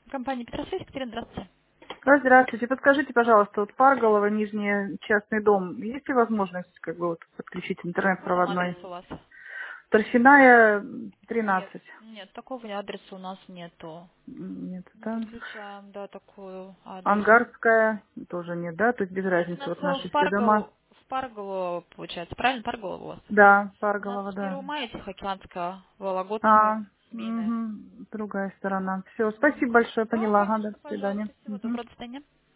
Компания Петросвязь, Екатерина, здравствуйте. Здравствуйте. Подскажите, пожалуйста, вот Парголово, Нижний частный дом, есть ли возможность как бы вот подключить интернет Какой там адрес проводной? у вас? Торфяная, Нет, 13. нет, такого адреса у нас нету. Нет, Не да. подключаем, да, такую адрес. Ангарская тоже нет, да? То есть без Нет, у разницы, нас вот наши в все дома. Парголово, получается, правильно, Парголово у вас? Да, У нас Парголово, в да. Первомайе, Тихоокеанская, Вологодская, А, Семейная. другая сторона. Все, спасибо большое, Да, поняла. Ага, до конечно, свидания. пожалуйста, всего Мгм. доброго, до свидания.